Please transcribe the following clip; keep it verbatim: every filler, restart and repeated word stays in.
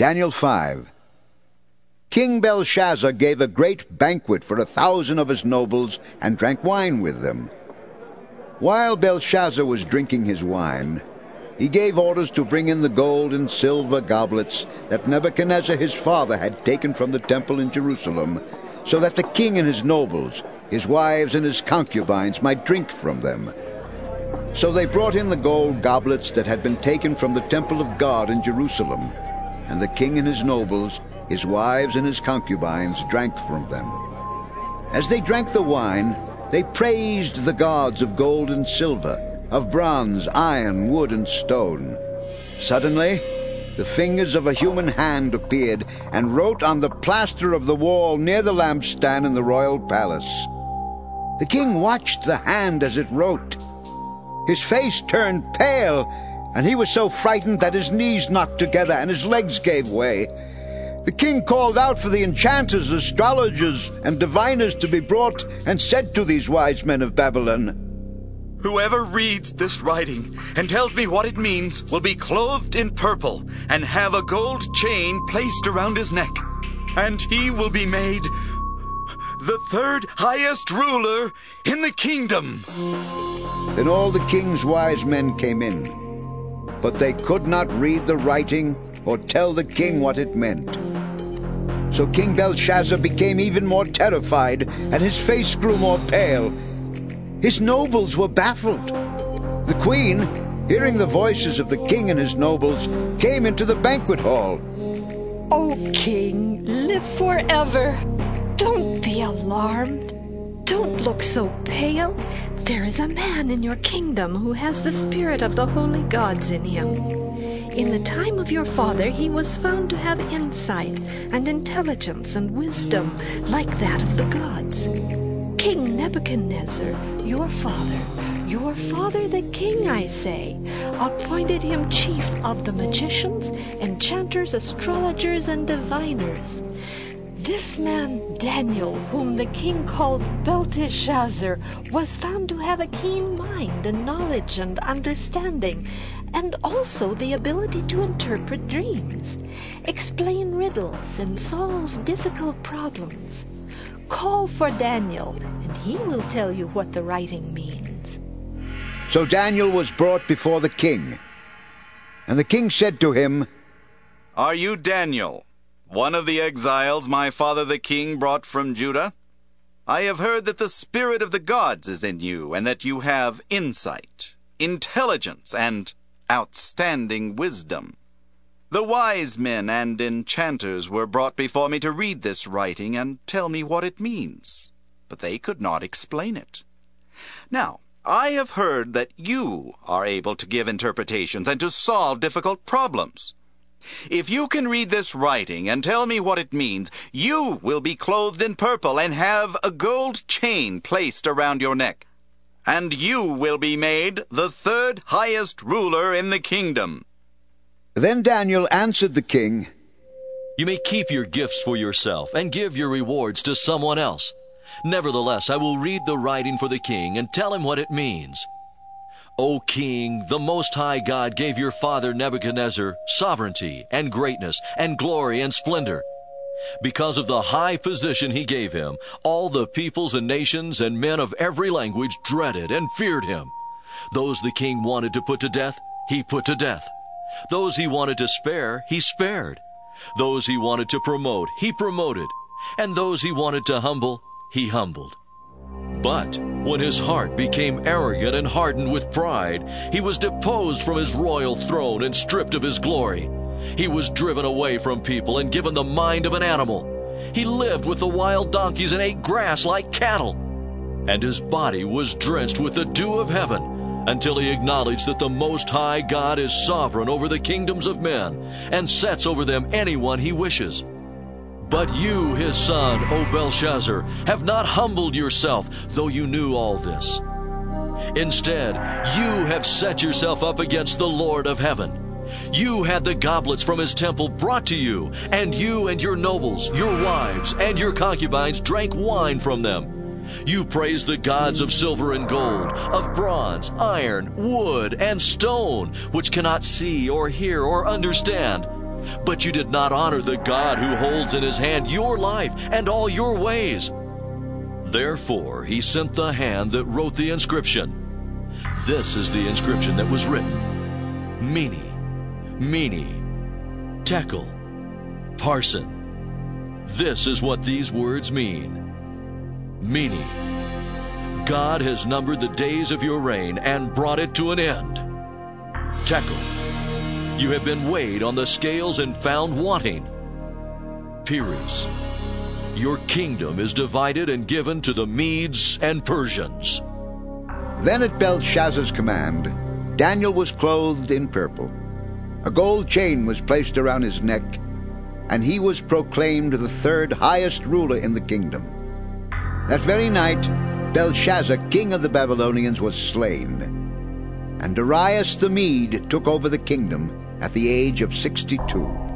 Daniel five. King Belshazzar gave a great banquet for a thousand of his nobles and drank wine with them. While Belshazzar was drinking his wine, he gave orders to bring in the gold and silver goblets that Nebuchadnezzar his father had taken from the temple in Jerusalem, so that the king and his nobles, his wives and his concubines might drink from them. So they brought in the gold goblets that had been taken from the temple of God in Jerusalem, and the king and his nobles, his wives and his concubines, drank from them. As they drank the wine, they praised the gods of gold and silver, of bronze, iron, wood, and stone. Suddenly, the fingers of a human hand appeared and wrote on the plaster of the wall near the lampstand in the royal palace. The king watched the hand as it wrote. His face turned pale, and he was so frightened that his knees knocked together and his legs gave way. The king called out for the enchanters, astrologers, and diviners to be brought, and said to these wise men of Babylon, "Whoever reads this writing and tells me what it means will be clothed in purple and have a gold chain placed around his neck, and he will be made the third highest ruler in the kingdom." Then all the king's wise men came in, but they could not read the writing or tell the king what it meant. So King Belshazzar became even more terrified, and his face grew more pale. His nobles were baffled. The queen, hearing the voices of the king and his nobles, came into the banquet hall. "O king, live forever. Don't be alarmed. Don't look so pale. There is a man in your kingdom who has the spirit of the holy gods in him. In the time of your father he was found to have insight and intelligence and wisdom like that of the gods. King Nebuchadnezzar, your father, your father the king, I say, appointed him chief of the magicians, enchanters, astrologers, and diviners. This man Daniel, whom the king called Belteshazzar, was found to have a keen mind and knowledge and understanding, and also the ability to interpret dreams, explain riddles, and solve difficult problems. Call for Daniel, and he will tell you what the writing means." So Daniel was brought before the king. And the king said to him, "Are you Daniel, one of the exiles my father the king brought from Judah? I have heard that the spirit of the gods is in you, and that you have insight, intelligence, and outstanding wisdom. The wise men and enchanters were brought before me to read this writing and tell me what it means, but they could not explain it. Now, I have heard that you are able to give interpretations and to solve difficult problems. If you can read this writing and tell me what it means, you will be clothed in purple and have a gold chain placed around your neck, and you will be made the third highest ruler in the kingdom." Then Daniel answered the king, "You may keep your gifts for yourself and give your rewards to someone else. Nevertheless, I will read the writing for the king and tell him what it means. O king, the Most High God gave your father Nebuchadnezzar sovereignty and greatness and glory and splendor. Because of the high position he gave him, all the peoples and nations and men of every language dreaded and feared him. Those the king wanted to put to death, he put to death. Those he wanted to spare, he spared. Those he wanted to promote, he promoted. And those he wanted to humble, he humbled. But when his heart became arrogant and hardened with pride, he was deposed from his royal throne and stripped of his glory. He was driven away from people and given the mind of an animal. He lived with the wild donkeys and ate grass like cattle. And his body was drenched with the dew of heaven, until he acknowledged that the Most High God is sovereign over the kingdoms of men and sets over them anyone he wishes. But you, his son, O Belshazzar, have not humbled yourself, though you knew all this. Instead, you have set yourself up against the Lord of heaven. You had the goblets from his temple brought to you, and you and your nobles, your wives, and your concubines drank wine from them. You praised the gods of silver and gold, of bronze, iron, wood, and stone, which cannot see or hear or understand. But you did not honor the God who holds in his hand your life and all your ways. Therefore he sent the hand that wrote the inscription. This is the inscription that was written: Mene, Mene, Tekel, Parsin. This is what these words mean. Mene, God has numbered the days of your reign and brought it to an end. Tekel, you have been weighed on the scales and found wanting. Peres, your kingdom is divided and given to the Medes and Persians. Then at Belshazzar's command, Daniel was clothed in purple. A gold chain was placed around his neck, and he was proclaimed the third highest ruler in the kingdom. That very night, Belshazzar, king of the Babylonians, was slain, and Darius the Mede took over the kingdom at the age of sixty-two.